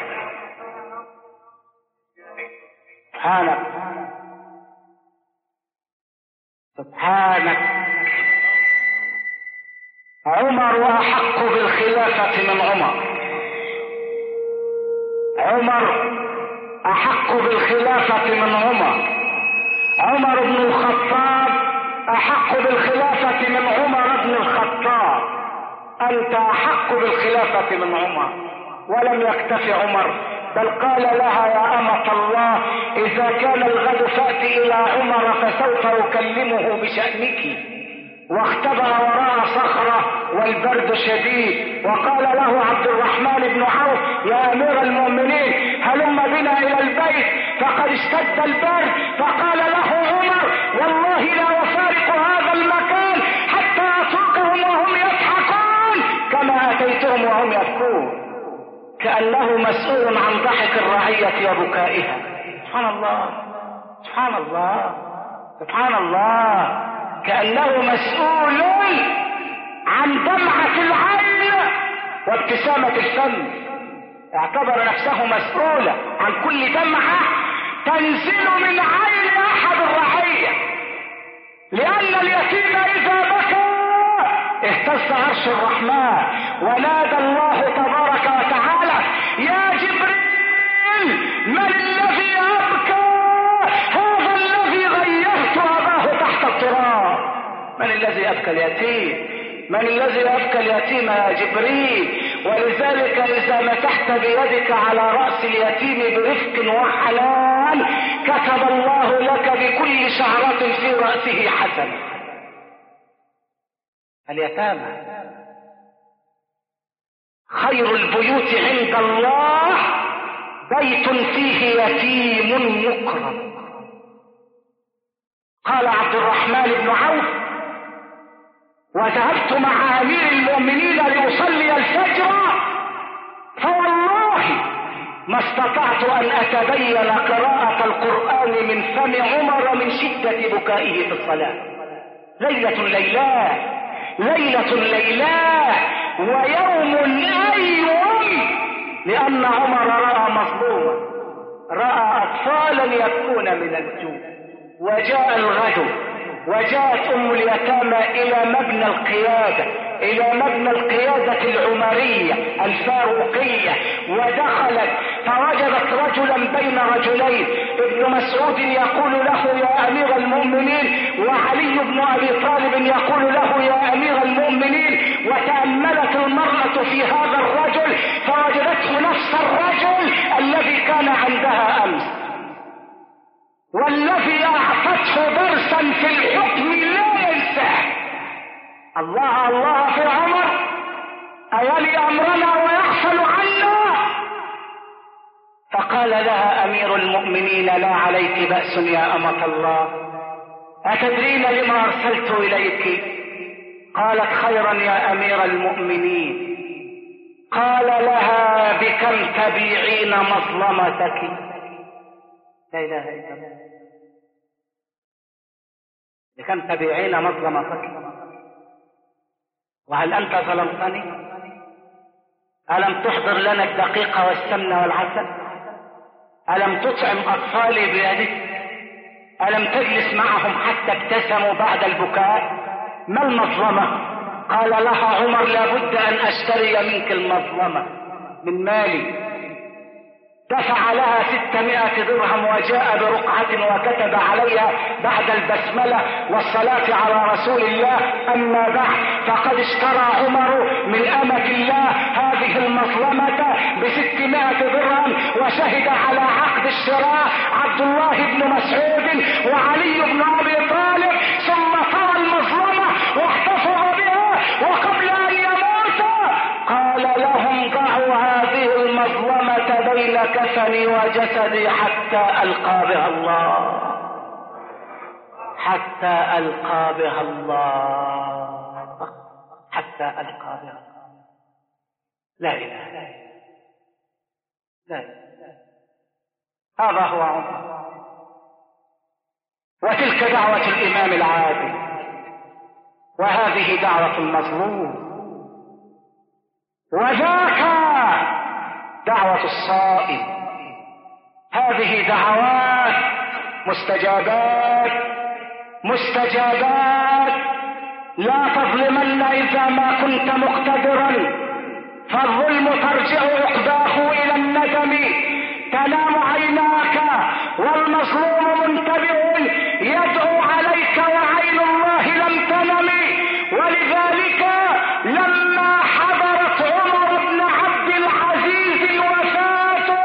سبحانك، عمر أحق بالخلافة من عمر أحق بالخلافة من عمر بن الخطاب أحق بالخلافة من عمر بن الخطاب. أنت أحق بالخلافة من عمر. ولم يكتف عمر بل قال لها يا أمة الله إذا كان الغد فأتي إلى عمر فسوف أكلمه بشأنك. واختبأ وراء صخرة والبرد شديد، وقال له عبد الرحمن بن عوف يا أمير المؤمنين هلم بنا إلى البيت فقد اشتد البرد. فقال له عمر والله لا أفارق هذا المكان حتى أسوقهم وهم يضحكون كما أتيتهم وهم يبكون. كأنه مسؤول عن ضحك الرعية وبكائها. سبحان الله سبحان الله سبحان الله. كأنه مسؤول عن دمعة العين وابتسامة الفم. اعتبر نفسه مسؤولا عن كل دمعة تنزل من عين أحد الرعية، لأن اليتيم إذا بكى اهتز عرش الرحمن. ونادى الله تبارك وتعالى يا جبريل من الذي أبكى؟ هذا الذي غيرت أباه تحت التراب. من الذي أبكى اليتيم؟ من الذي أبكى اليتيم يا جبريل؟ ولذلك إذا مسحت بيدك على رأس اليتيم برفق وحنان كتب الله لك بكل شعرة في رأسه حسنة. اليتامى خير البيوت عند الله بيت فيه يتيم مكرم. قال عبد الرحمن بن عوف وذهبت مع أمير المؤمنين لأصلي الفجر فوالله ما استطعت أن أتبين قراءة القرآن من فم عمر من شدة بكائه في الصلاة. ليلة ليلة ويوم أيوم، لأن عمر رأى مظلوما، رأى أطفالا يبكون من الجوع. وجاء الغد وجاءت أم اليتامى إلى مبنى القيادة العمرية الفاروقية، ودخلت فوجدت رجلا بين رجلين، ابن مسعود يقول له يا أمير المؤمنين وعلي بن أبي طالب يقول له يا أمير المؤمنين. وتأملت المرأة في هذا الرجل فوجدته نفس الرجل الذي كان عندها أمس. والذي أعطته درسا في الحكم لا ينساه. الله الله في عمر أيلي أمرنا ويغفل عنا؟ فقال لها أمير المؤمنين: لا عليك بأس يا أمة الله، أتدرين لما أرسلت إليك؟ قالت: خيرا يا أمير المؤمنين. قال لها: بكم تبيعين مظلمتك؟ لا إله إلا الله. بكم تبيعين مظلمتك؟ وهل أنت ظلمتني؟ ألم تحضر لنا الدقيق والسمن والعسل؟ ألم تطعم أطفالي بيدك؟ ألم تجلس معهم حتى ابتسموا بعد البكاء؟ ما المظلمة؟ قال لها عمر: لابد أن أشتري منك المظلمة من مالي. دفع لها 600 درهم وجاء برقعة وكتب عليها بعد البسملة والصلاة على رسول الله: أما بعد، فقد اشترى عمر من أمة الله هذه المظلمة ب600 درهم، وشهد على عقد الشراء عبد الله بن مسعود وعلي بن أبي طالب، ثم طوى المظلمة واحتفظ بها، وقبل أن يموت قال لهم: ضعوا هذه المظلمة بين كفني وجسدي حتى ألقى بها الله، حتى ألقى بها الله، حتى ألقى بها الله. لا إله إلا الله، لا إله. هذا هو عمر، وتلك دعوة الإمام العادل، وهذه دعوة المظلوم، وذاك دعوة الصائم. هذه دعوات مستجابات مستجابات. لا تظلمن إذا ما كنت مقتدرا، فالظلم ترجع عقباه إلى الندم. تنام عيناك والمظلوم منتبه يدعو عليك وعين الله لم تنم. ولذلك لما حضرت عمر بن عبد العزيز الوفاة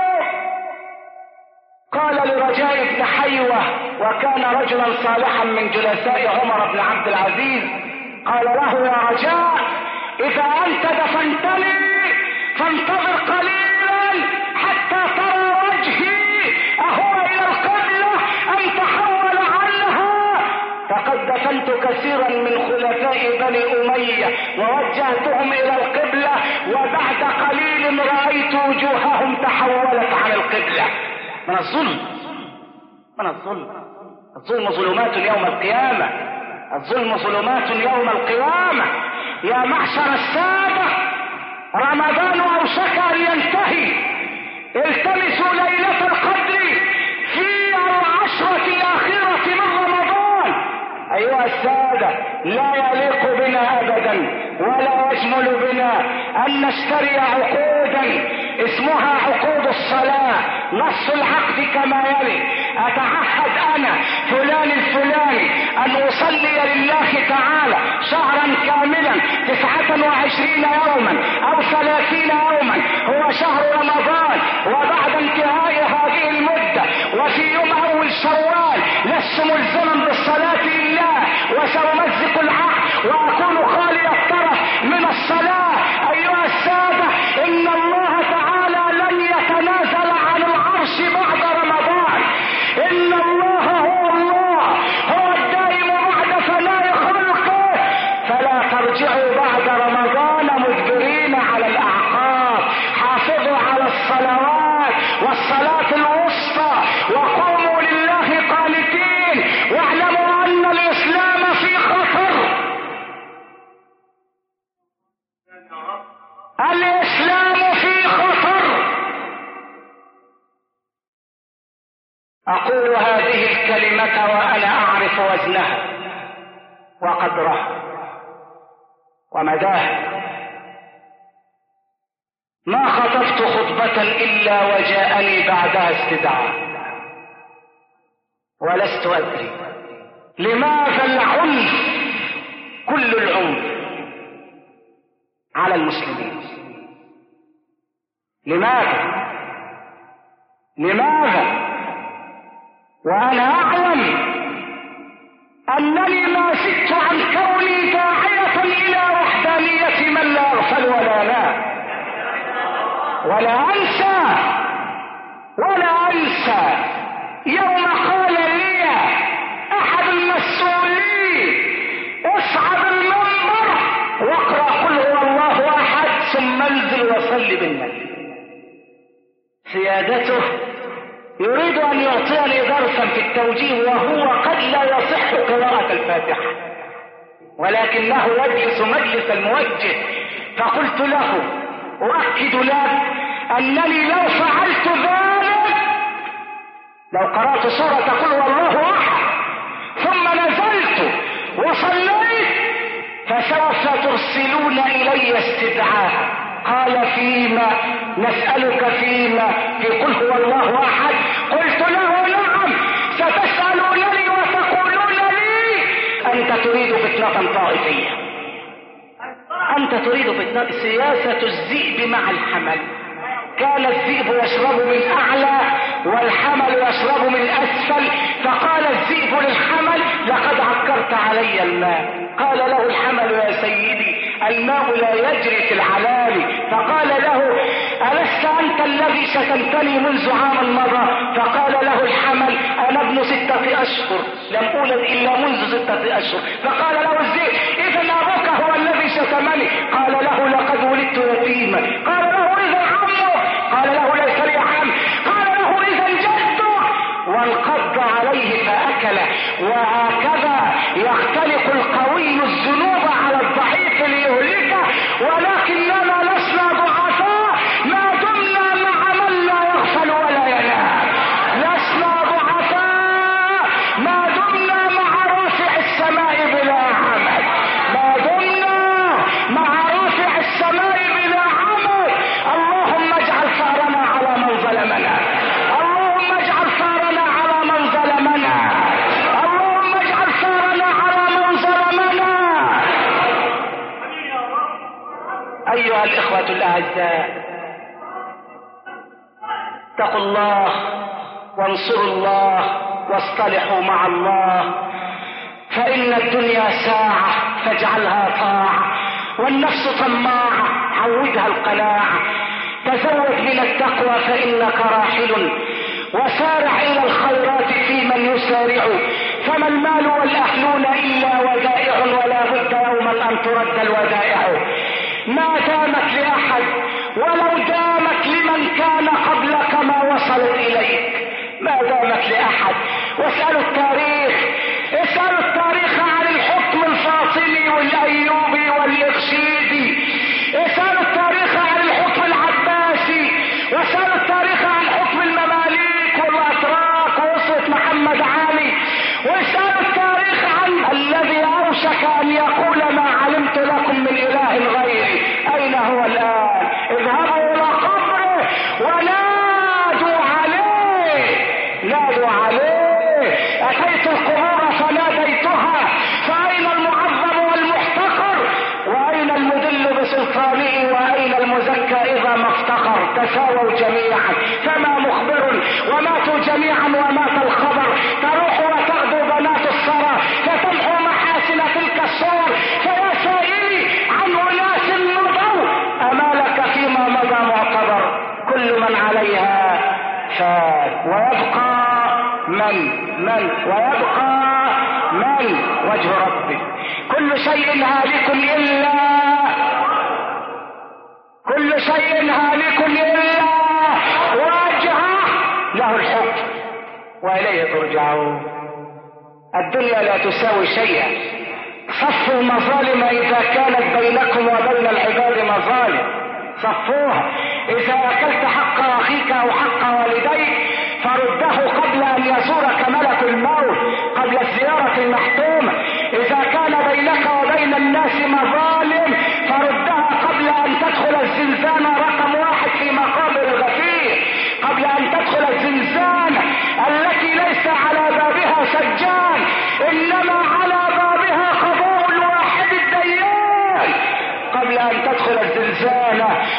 قال لرجاء بن حيوة، وكان رجلا صالحا من جلساء عمر بن عبد العزيز، قال له: يا رجاء، إذا أنت دفنتني فانتظر قليلا حتى ترى وجهي أهو إلى القبلة أم تحول عنها، فقد دفنت كثيرا من خلفاء بني أمية ووجهتهم إلى القبلة، وبعد قليل رأيت وجوههم تحولت عن القبلة. من الظلم، من الظلم. الظلم ظلمات يوم القيامة، الظلم ظلمات يوم القيامة. يا معشر السادة، رمضان أوشك أن ينتهي، التمسوا ليلة القدر في 10 الأخيرة من رمضان. أيها السادة، لا يليق بنا أبدا ولا يجمل بنا أن نشتري عقودا اسمها عقود الصلاة. نص العقد كما يلي: أتعهد أنا فلان الفلاني أن أصلي لله تعالى شهرا كاملا 29 يوما أو 30 يوما، هو شهر رمضان، وبعد انتهاء هذه المدة وفي يوم أول شوال لست ملزما بالصلاة لله، وسأمزق العقد وأكون خالي الطرف من الصلاة. أيها السادة، إن الله تعالى لن يتنازل عن العرش بعد رمضان. إن الله هو الله، هو الدائم بعد فناء خلقه، فلا ترجعوا بعد رمضان مدبرين على الأعقاب. حافظوا على الصلوات والصلاة الوسطى، وقوموا لله قانتين، واعلموا أن الإسلام في خطر. الإسلام في خطر. أقول هذه الكلمة وأنا أعرف وزنها وقدرها ومداها. ما خطبت خطبة إلا وجاءني بعدها استدعاء، ولست أدري لماذا العنف، كل العنف على المسلمين. لماذا؟ وأنا أعلم أنني ما زدت عن كوني داعية إلى وحدانية من لا يغفل ولا أنسى يوم قال لي أحد المسؤولين اصعد المنبر واقرأ قل هو الله أحد ثم انزل وصل بالناس. سيادته يريد أن يعطيني درسا في التوجيه وهو قد لا يصح قراءة الفاتحة، ولكنه يجلس مجلس الموجه، فقلت له أؤكد لك أنني لو فعلت ذلك، لو قرأت سورة قل هو الله أحد ثم نزلت وصليت فسوف ترسلون إلي استدعاء. قال فيما؟ نسألك فيما؟ في قل هو الله أحد. قلت له نعم، ستسألونني وتقولون لي أنت تريد فتنة طائفية، أنت تريد فتنة. سياسة الذئب مع الحمل، كان الذئب يشرب من أعلى والحمل يشرب من أسفل، فقال الذئب للحمل لقد عكرت علي الماء. قال له الحمل يا سيدي الماء لا يجري في العلالي. فقال له ألست أنت الذي شتمتني منذ عام مضى؟ فقال له الحمل أنا ابن 6 أشهر لم أولد إلا منذ 6 أشهر. فقال له الذئب إذا أبوك هو الذي شتمني. قال له لقد ولدت يتيما. قال له إذا عمه. قال له ليس لي عم. قال له إذا جده. وانقض عليه فأكله. وهكذا يختلق القوي الذنوب على الضعيف ليهلكه، ولكننا لسنا ضعفاء ما دمنا مع من لا يغفل ولا ينام. لسنا ضعفاء ما دمنا مع رافع السماء بلا عمل، ما دمنا مع رافع السماء بلا عمل. اللهم اجعل ثارنا على من ظلمنا، اللهم اجعل ثارنا على من ظلمنا، اللهم اجعل ثارنا على من ظلمنا. أيها الإخوة الأعزاء، اتقوا الله وانصروا الله واصطلحوا مع الله، فإن الدنيا ساعة فاجعلها طاعة، والنفس طماعة عودها القناعة. تزود من التقوى فإنك راحل، وسارع إلى الخيرات في من يسارع، فما المال والأهلون إلا ودائع، ولا بد يوما أن ترد الودائع. ما دامت لأحد ولو دامت لمن كان قبلك ما وصلت إليك، ما دامت لأحد. واسألوا التاريخ، اسألوا التاريخ عن الحكم الفاطمي والأيوبي والإرشيدي، اسألوا التاريخ عن الحكم العباسي، واسألوا التاريخ عن حكم المماليك والأتراك وأسرة محمد علي، واسألوا التاريخ عن الذي أوشك أن يقول ما علمت لكم من إله غيري. أين هو الآن؟ اذهبوا إلى قبره ونادوا عليه، نادوا عليه. أتيت القبور فناديتها، فأين المعظم والمحتقر؟ وأين المدل بسلطانه؟ وأين المزكى إذا ما افتقر؟ تساووا جميعا، فما مخبر وماتوا جميعا ومات الخبر. تروح وتغدو بنات الثرى فتمحو محاسن تلك الصور. فيا سائلي عن أناس مضوا، أمالك فيما مضى معتبر. كل من عليها فات، ويبقى من ويبقى من؟ وجه ربك. كل شيء هالك إلا، كل شيء هالك إلا وجهه، له الحكم وإليه ترجعون. الدنيا لا تساوي شيئا. صفوا المظالم إذا كانت بينكم وبين العباد مظالم، صفوها. إذا أكلت حق أخيك أو حق والديك فرده قبل أن يزورك ملك الموت، قبل الزيارة المحتومة. إذا كان بينك وبين الناس مظالم فردها قبل أن تدخل الزنزانة رقم 1 في مقابر الغفير، قبل أن تدخل الزنزانة التي ليس على بابها سجان، إنما على بابها قضاء الواحد الديان. قبل أن تدخل الزنزانة وقبل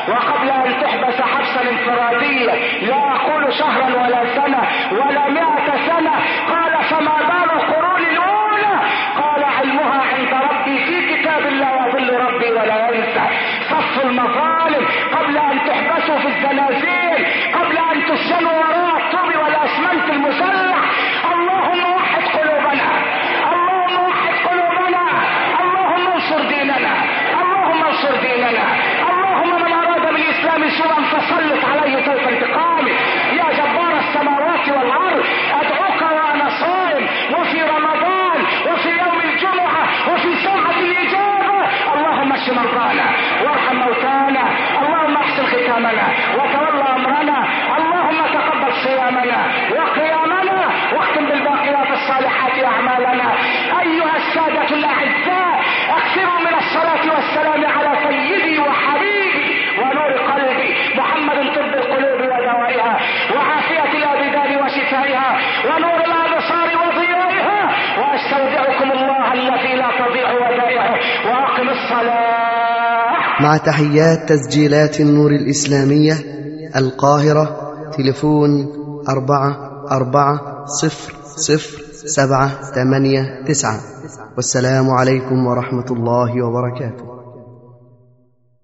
قبل أن تحبس حبسا انفراديا، لا أقول شهرا ولا سنة ولا 100 سنة. قال فما بال القرون الأولى؟ قال علمها عند ربي في كتاب لا يضل ربي ولا ينسى. صف المظالم قبل أن تحبسوا في الزنازين، قبل أن تسجنوا وراء الطوب والأسمنت المسلح. اللهم وحد قلوبنا، اللهم وحد قلوبنا، اللهم انصر ديننا، اللهم انصر ديننا. اللهم من أراد بالإسلام سوءا فسلط عليه سيف انتقامه. يا جبار السماوات والأرض أدعوك وأنا صائم وفي رمضان وفي يوم الجمعة وفي ساعة الإجابة. اللهم اشف مرضانا وارحم موتانا، اللهم احسن ختامنا وتولى أمرنا، اللهم تقبل صيامنا وقيامنا واختم بالباقيات الصالحات أعمالنا. أيها السادة الأعزاء، أكثروا من الصلاة والسلام على سيدي وحبيبي ونور قلبي محمد، طب القلوب ودوائها وعافية الأبدان وشفائها ونور الأبصار وضيائها. وأستودعكم الله الذي لا تضيع ودائعه، وأقم الصلاة. مع تحيات تسجيلات النور الإسلامية القاهرة، تليفون 44000789. والسلام عليكم ورحمة الله وبركاته.